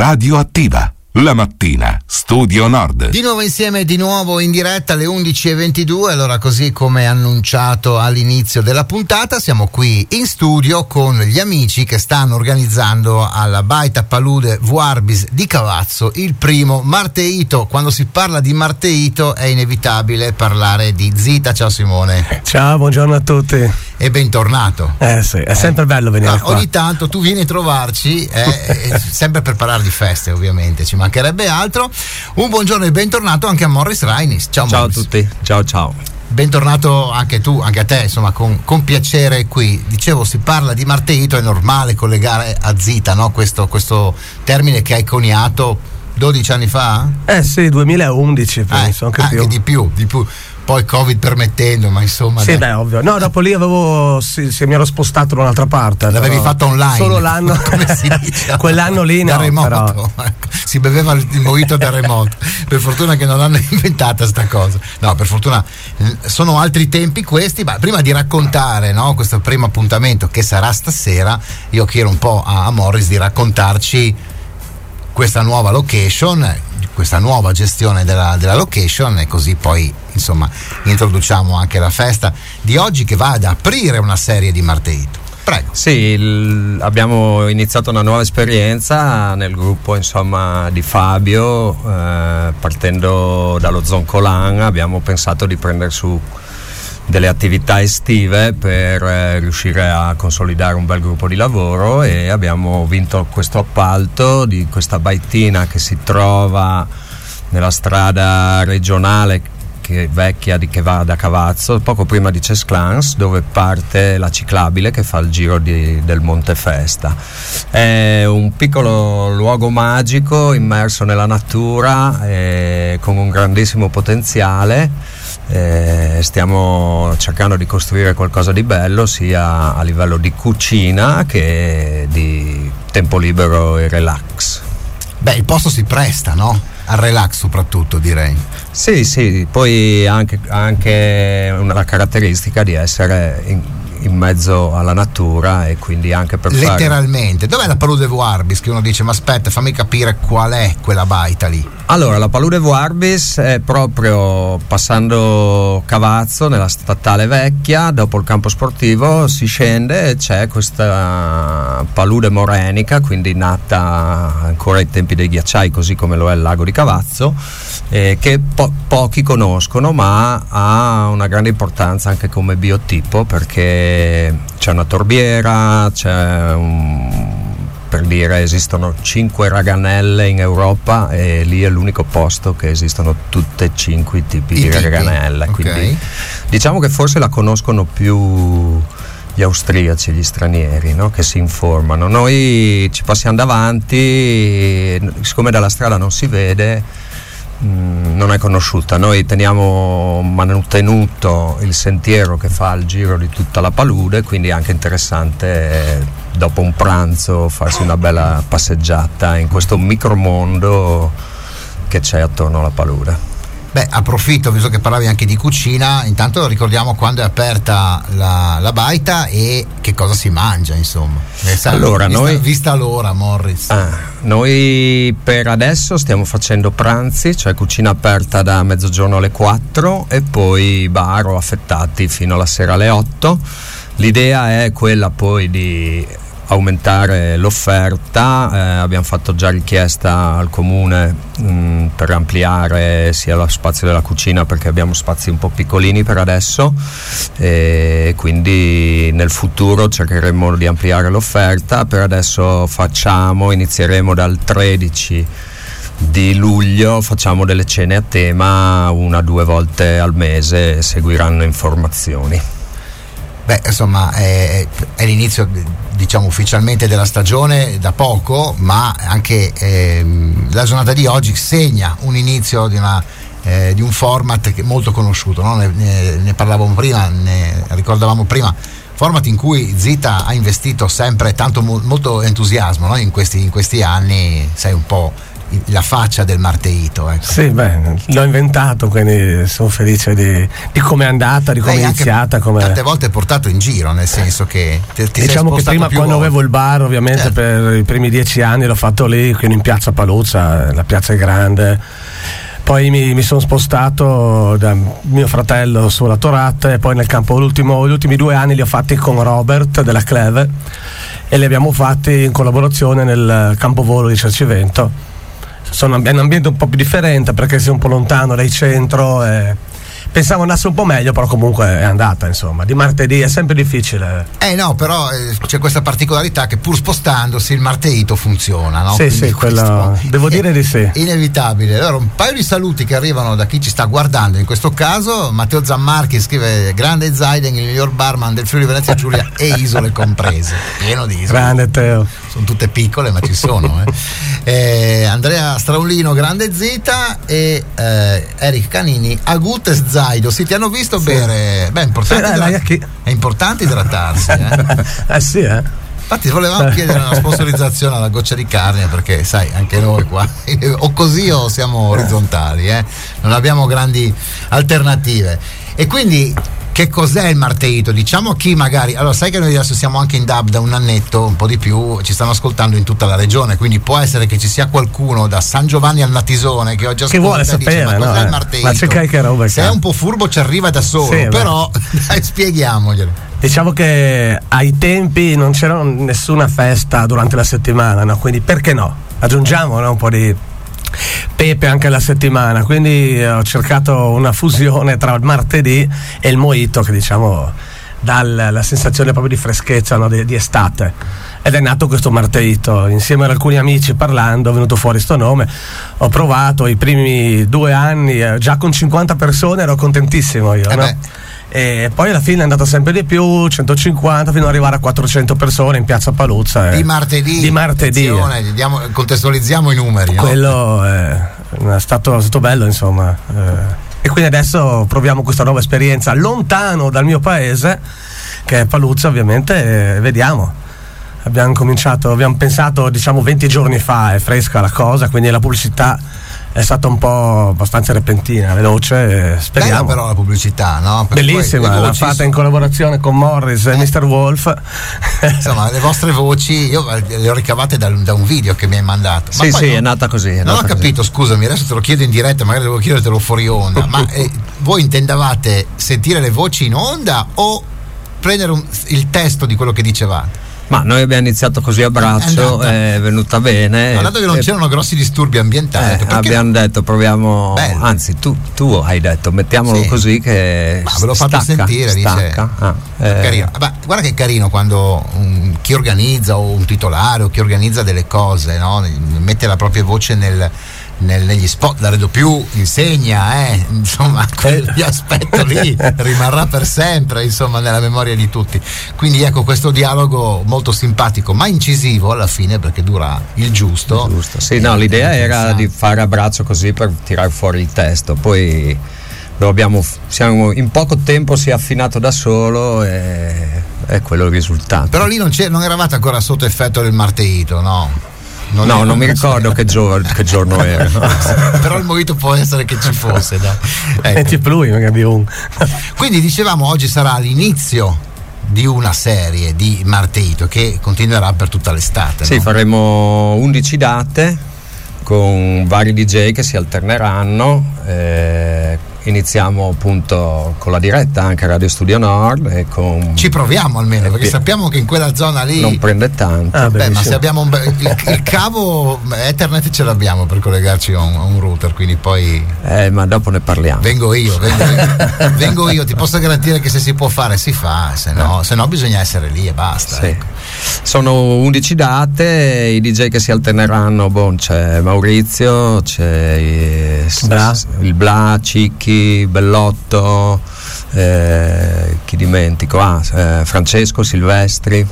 Radioattiva. La mattina, Studio Nord. Di nuovo insieme, di nuovo in diretta alle 11:22. Allora, così come annunciato all'inizio della puntata, siamo qui in studio con gli amici che stanno organizzando alla Baita Palude Vuarbis di Cavazzo il primo Marteito. Quando si parla di Marteito è inevitabile parlare di Zita. Ciao Simone. Ciao, buongiorno a tutti. E bentornato. Sì, è sempre bello venire qua. Ogni tanto tu vieni a trovarci, sempre per parlare di feste, ovviamente, ci mancherebbe altro. Un buongiorno e bentornato anche a Morris Reinis. Ciao Ciao Morris. a tutti, ciao. Bentornato anche tu, anche a te, insomma, con piacere qui. Dicevo, si parla di Marteito, è normale collegare a Zita, no? Questo termine che hai coniato 12 anni fa? Sì, 2011 penso, anche di più. Poi Covid permettendo, ma insomma. Sì, beh, ovvio. No, dopo lì mi ero spostato da un'altra parte. L'avevi fatto online? Solo l'anno. Come si dice? Quell'anno lì no. Da remoto. Però... Si beveva il mojito da remoto. Per fortuna che non l'hanno inventata sta cosa. No, per fortuna sono altri tempi questi. Ma prima di raccontare, no, questo primo appuntamento che sarà stasera, io chiedo un po' a Morris di raccontarci questa nuova location, questa nuova gestione della location, e così poi insomma introduciamo anche la festa di oggi che va ad aprire una serie di Marteito. Prego. Sì, abbiamo iniziato una nuova esperienza nel gruppo, insomma, di Fabio, partendo dallo Zoncolan abbiamo pensato di prendere su delle attività estive per riuscire a consolidare un bel gruppo di lavoro, e abbiamo vinto questo appalto di questa baitina che si trova nella strada regionale che va da Cavazzo, poco prima di Cesclans, dove parte la ciclabile che fa il giro del Monte Festa. È un piccolo luogo magico immerso nella natura, con un grandissimo potenziale. Stiamo cercando di costruire qualcosa di bello sia a livello di cucina che di tempo libero e relax. Beh, il posto si presta, no? Al relax soprattutto, direi. Sì, poi anche una caratteristica di essere in mezzo alla natura, e quindi anche per letteralmente. Dov'è la Palude Vuarbis? Che uno dice, ma aspetta, fammi capire qual è quella baita lì. Allora, la Palude Vuarbis è proprio passando Cavazzo nella statale vecchia, dopo il campo sportivo si scende e c'è questa palude morenica, quindi nata ancora ai tempi dei ghiacciai, così come lo è il lago di Cavazzo, che pochi conoscono, ma ha una grande importanza anche come biotipo, perché c'è una torbiera, per dire, esistono 5 raganelle in Europa, e lì è l'unico posto che esistono tutte e 5 i tipi di raganelle. Okay. Quindi diciamo che forse la conoscono più gli austriaci, gli stranieri, no? Che si informano. Noi ci passiamo davanti, siccome dalla strada non si vede, non è conosciuta. Noi teniamo manutenuto il sentiero che fa il giro di tutta la palude, quindi è anche interessante dopo un pranzo farsi una bella passeggiata in questo micromondo che c'è attorno alla palude. Beh, approfitto, visto che parlavi anche di cucina, intanto ricordiamo quando è aperta la baita e che cosa si mangia, insomma. Allora, vista l'ora, Morris. Noi per adesso stiamo facendo pranzi, cioè cucina aperta da mezzogiorno alle 4 e poi bar o affettati fino alla sera alle 8. L'idea è quella poi di aumentare l'offerta. Abbiamo fatto già richiesta al comune per ampliare sia lo spazio della cucina, perché abbiamo spazi un po' piccolini per adesso, e quindi nel futuro cercheremo di ampliare l'offerta. Per adesso inizieremo dal 13 di luglio, facciamo delle cene a tema 1 o 2 volte al mese e seguiranno informazioni. Beh, insomma, è l'inizio, diciamo, ufficialmente della stagione da poco, ma anche la giornata di oggi segna un inizio di un format che è molto conosciuto, no? Ne parlavamo prima, ne ricordavamo prima, format in cui Zita ha investito sempre tanto molto entusiasmo, no? in questi anni, sai, un po' la faccia del Marteito, ecco. Sì, beh, l'ho inventato, quindi sono felice di come è andata, di come è iniziata. Tante volte è portato in giro, nel senso che ti diciamo che prima, quando avevo il bar, ovviamente, certo, per i primi 10 anni l'ho fatto lì, quindi in piazza Paluzza, la piazza è grande. Poi mi sono spostato da mio fratello sulla Torat, e poi nel campo gli ultimi 2 anni li ho fatti con Robert della Cleve, e li abbiamo fatti in collaborazione nel campovolo di Cercivento. È un ambiente un po' più differente perché sei un po' lontano dal centro, pensavo andasse un po' meglio, però comunque è andata, insomma. Di martedì è sempre difficile. No, però c'è questa particolarità che pur spostandosi il Marteito funziona, no? Sì, quello devo dire di sì. Inevitabile. Allora, un paio di saluti che arrivano da chi ci sta guardando. In questo caso Matteo Zammarchi scrive: grande Zaiden, il miglior barman del Friuli Venezia Giulia e isole comprese. Pieno di isole. Grande Teo. Sono tutte piccole, ma ci sono. Andrea Straulino, grande Zita, e Eric Canini, Agutes Zaido. Sì, ti hanno visto bere. Beh, è importante idratarsi. Sì, Infatti volevamo chiedere una sponsorizzazione alla Goccia di Carne, perché sai, anche noi qua o così o siamo orizzontali, non abbiamo grandi alternative. E quindi che cos'è il Marteito? Diciamo a chi magari, allora sai che noi adesso siamo anche in DAB da un annetto, un po' di più, ci stanno ascoltando in tutta la regione, quindi può essere che ci sia qualcuno da San Giovanni al Natisone che oggi ascolta, che vuole sapere, dice, ma cos'è il Marteito? Ma c'è che roba, se è un po' furbo ci arriva da solo, sì, però dai, spieghiamoglielo. Diciamo che ai tempi non c'era nessuna festa durante la settimana, no? Quindi perché no? Aggiungiamo, no? Un po' di pepe anche alla settimana, quindi ho cercato una fusione tra il martedì e il mojito, che diciamo dà la sensazione proprio di freschezza, no? di estate, ed è nato questo Marteito. Insieme ad alcuni amici, parlando, è venuto fuori sto nome. Ho provato i primi 2 anni, già con 50 persone ero contentissimo io, no? E poi alla fine è andato sempre di più, 150 fino ad arrivare a 400 persone in piazza Paluzza. Di martedì. Contestualizziamo i numeri. Quello è stato bello, insomma. E quindi adesso proviamo questa nuova esperienza lontano dal mio paese, che è Paluzza, ovviamente, vediamo. Abbiamo pensato, diciamo, 20 giorni fa, è fresca la cosa, quindi la pubblicità è stata un po' abbastanza repentina, veloce, speriamo. Bella però la pubblicità, no? Perché bellissima, l'ha fatta in collaborazione con Morris e Mr. Wolf. Insomma, le vostre voci io le ho ricavate da un video che mi hai mandato. Ma sì, è nata così. Non ho capito, scusami, adesso te lo chiedo in diretta, magari devo chiedertelo fuori onda, ma voi intendavate sentire le voci in onda o prendere il testo di quello che dicevate? Ma noi abbiamo iniziato così a braccio, è venuta bene. Ma dato che non c'erano grossi disturbi ambientali, abbiamo detto proviamo, bello. Anzi tu hai detto mettiamolo così che ve l'ho fatto sentire, dice, carino. Guarda che carino quando chi organizza o un titolare o chi organizza delle cose, no? Mette la propria voce negli spot, la Redo Più insegna, insomma, quell'aspetto lì rimarrà per sempre, insomma, nella memoria di tutti. Quindi ecco, questo dialogo molto simpatico ma incisivo alla fine, perché dura il giusto. Sì, no, l'idea era di fare a braccio così per tirare fuori il testo, poi siamo in poco tempo si è affinato da solo e è quello il risultato. Però lì non eravate ancora sotto effetto del Marteito, no? Non mi ricordo che giorno era. Però il mojito può essere che ci fosse, dai. Ecco. Quindi dicevamo, oggi sarà l'inizio di una serie di Marteito che continuerà per tutta l'estate. Sì, no? Faremo 11 date con vari DJ che si alterneranno. Iniziamo appunto con la diretta anche a Radio Studio Nord e ci proviamo almeno, perché sappiamo che in quella zona lì non prende tanto. Ma se abbiamo il cavo Ethernet ce l'abbiamo per collegarci a un router, quindi poi ma dopo ne parliamo. Vengo io, ti posso garantire che se si può fare si fa, se no bisogna essere lì e basta. Sì. Ecco. Sono 11 date, i DJ che si alterneranno, c'è Maurizio, c'è il Bla, Cicchi, Bellotto, chi dimentico? Francesco Silvestri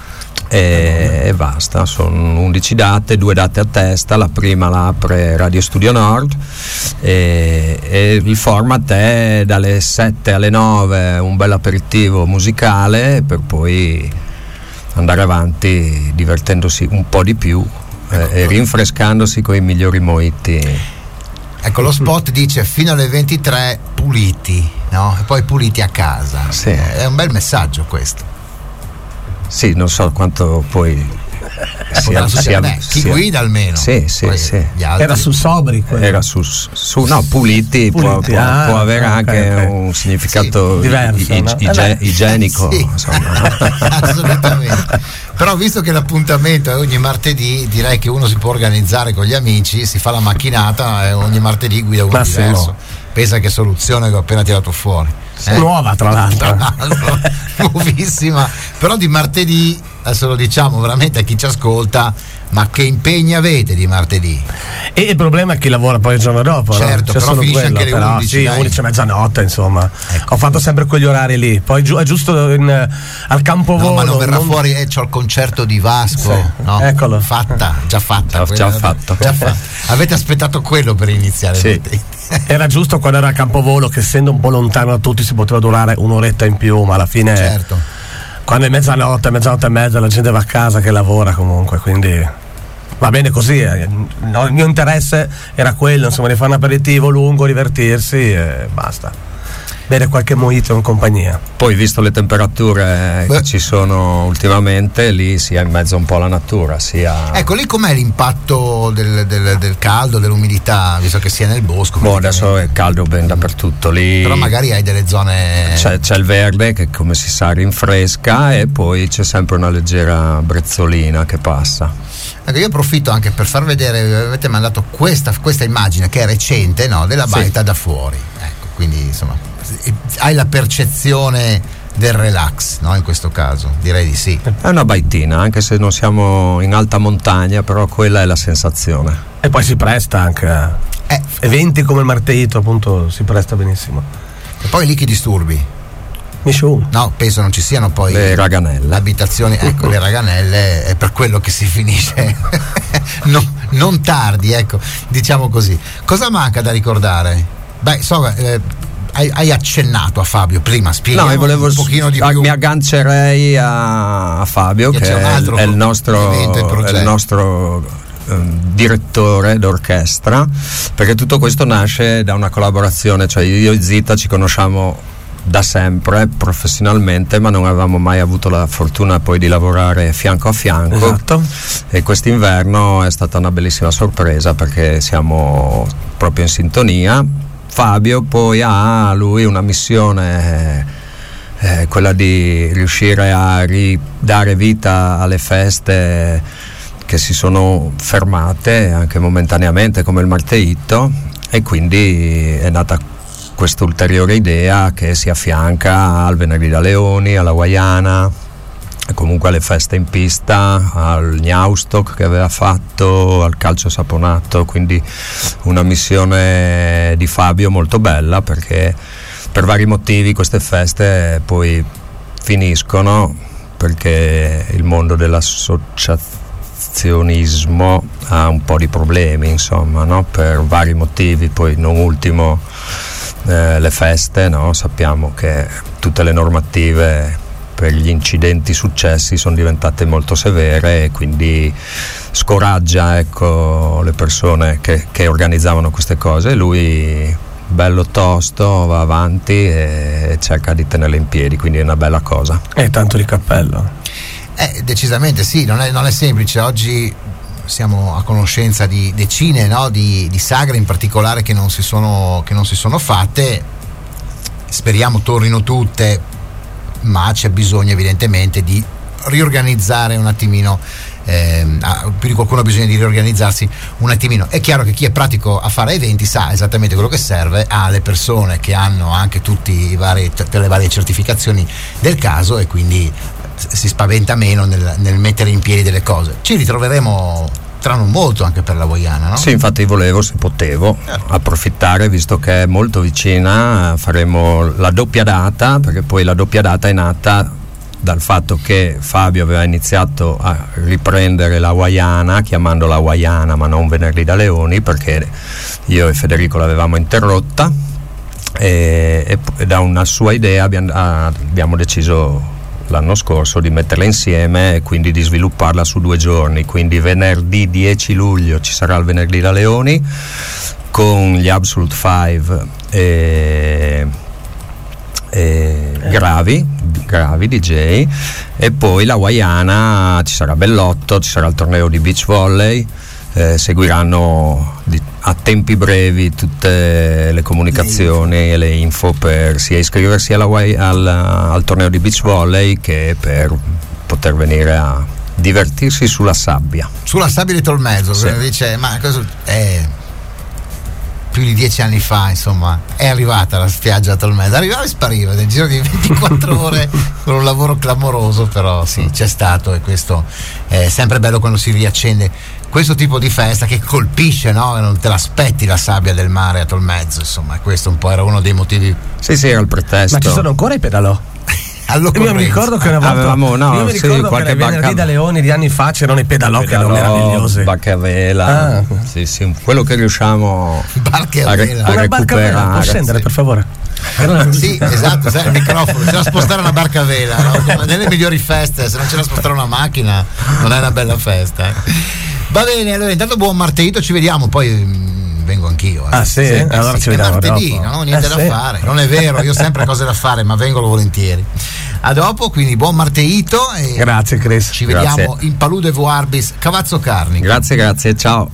e basta. Sono 11 date, 2 date a testa. La prima la apre Radio Studio Nord e il format è dalle 7 alle 9 un bel aperitivo musicale per poi andare avanti divertendosi un po' di più e rinfrescandosi con i migliori mojiti. Ecco, lo spot dice fino alle 23 puliti, no? E poi puliti a casa. Sì. È un bel messaggio questo. Sì, non so quanto poi chi guida almeno. Sì. Era su sobri quello. Era su no, puliti. Può avere anche un significato diverso, no? igienico. Sì. Assolutamente. Però visto che l'appuntamento è ogni martedì, direi che uno si può organizzare con gli amici, si fa la macchinata e ogni martedì guida uno diverso. Pensa che soluzione che ho appena tirato fuori. Nuova tra l'altro. Nuovissima. Però di martedì, adesso lo diciamo veramente a chi ci ascolta, ma che impegni avete di martedì? E il problema è chi lavora poi il giorno dopo, certo, no? però finisce quello, anche le 11, sì, 11 mezzanotte, insomma. Ecco. Ho fatto sempre quegli orari lì. Poi è giusto al Campovolo. No, ma non verrà fuori, c'ho il concerto di Vasco, sì, no? Eccolo. Già fatta. Avete aspettato quello per iniziare? Sì. Era giusto quando era a Campovolo, che essendo un po' lontano da tutti si poteva durare un'oretta in più, ma alla fine certo. Quando è mezzanotte e mezza la gente va a casa che lavora comunque, quindi va bene così. Il mio interesse era quello, insomma, di fare un aperitivo lungo, divertirsi e basta. Bere qualche mojito in compagnia. Poi, visto le temperature che ci sono ultimamente, lì si è in mezzo un po' alla natura, sia... Ecco, lì com'è l'impatto del caldo, dell'umidità, visto che si è nel bosco? Adesso è caldo ben dappertutto lì. Però magari hai delle zone... C'è il verde che, come si sa, rinfresca, e poi c'è sempre una leggera brezzolina che passa. Ecco, io approfitto anche per far vedere, avete mandato questa immagine che è recente, no? Della baita da fuori. Ecco, quindi insomma hai la percezione del relax, no? In questo caso direi di sì. È una baitina, anche se non siamo in alta montagna, però quella è la sensazione. E poi si presta anche a eventi come il Marteito, appunto, si presta benissimo. E poi lì chi disturbi? Nessuno. No, penso non ci siano poi le raganelle. Abitazioni, ecco, le raganelle, è per quello che si finisce non tardi, ecco, diciamo così. Cosa manca da ricordare? Beh, hai accennato a Fabio prima, spieghiamo un pochino di più. Mi aggancerei a Fabio, che è il nostro direttore d'orchestra, perché tutto questo nasce da una collaborazione, cioè io e Zita ci conosciamo da sempre professionalmente, ma non avevamo mai avuto la fortuna poi di lavorare fianco a fianco. Esatto. E quest'inverno è stata una bellissima sorpresa, perché siamo proprio in sintonia. Fabio poi ha lui una missione, quella di riuscire a ridare vita alle feste che si sono fermate anche momentaneamente, come il Marteito, e quindi è nata questa ulteriore idea che si affianca al Venerdì da Leoni, alla Guaiana, e comunque alle feste in pista, al Gnaustok che aveva fatto, al calcio saponato. Quindi una missione di Fabio molto bella, perché per vari motivi queste feste poi finiscono, perché il mondo dell'associazionismo ha un po' di problemi, insomma, no? Per vari motivi, poi non ultimo le feste, no? Sappiamo che tutte le normative per gli incidenti successi sono diventate molto severe, e quindi scoraggia, ecco, le persone che organizzavano queste cose. Lui, bello tosto, va avanti e cerca di tenerle in piedi, quindi è una bella cosa. E tanto di cappello. Decisamente sì, non è semplice. Oggi siamo a conoscenza di decine, no? di sagre in particolare che non si sono fatte. Speriamo tornino tutte, ma c'è bisogno evidentemente di riorganizzare un attimino, più di qualcuno ha bisogno di riorganizzarsi un attimino. È chiaro che chi è pratico a fare eventi sa esattamente quello che serve, ha le persone che hanno anche tutte le varie certificazioni del caso, e quindi si spaventa meno nel mettere in piedi delle cose. Ci ritroveremo tra non molto anche per la Guaiana, no? Sì, infatti volevo, se potevo, approfittare, visto che è molto vicina. Faremo la doppia data, perché poi la doppia data è nata dal fatto che Fabio aveva iniziato a riprendere la Guaiana, chiamandola Guaiana ma non Venerdì da Leoni, perché io e Federico l'avevamo interrotta, e da una sua idea abbiamo deciso l'anno scorso, di metterla insieme e quindi di svilupparla su 2 giorni. Quindi venerdì 10 luglio ci sarà il Venerdì da Leoni con gli Absolute 5 gravi DJ, e poi la Guaiana ci sarà Bellotto, ci sarà il torneo di beach volley, seguiranno a tempi brevi tutte le comunicazioni e le info per sia iscriversi al torneo di beach volley che per poter venire a divertirsi sulla sabbia di Tolmezzo. Sì. Dice, ma cosa è? Più di 10 anni fa, insomma, è arrivata la spiaggia a Tolmezzo, arrivava e spariva nel giro di 24 ore con un lavoro clamoroso, però sì, c'è stato, e questo è sempre bello quando si riaccende questo tipo di festa che colpisce, no? Non te l'aspetti la sabbia del mare a Tolmezzo, insomma, questo un po' era uno dei motivi. Sì, era il pretesto. Ma ci sono ancora i pedalò? Io mi ricordo che una volta qualche Venerdì da Leoni di anni fa c'erano i pedalò che erano meravigliosi. Barche a vela, sì, quello che riusciamo a recuperare. Una barca a vela, può scendere per favore? Sì, esatto, sai, il microfono, c'è da spostare una barca a vela, no? Nelle migliori feste, se non c'è da spostare una macchina non è una bella festa. Va bene, allora intanto buon martedì, ci vediamo, poi vengo anch'io. Sì? Allora ci vediamo martedì, dopo. non ho niente da fare. Non è vero, io ho sempre cose da fare, ma vengo volentieri. A dopo, quindi buon martedito e grazie Chris. Ci vediamo in Palude Voarbis Cavazzo Carni. Grazie, ciao.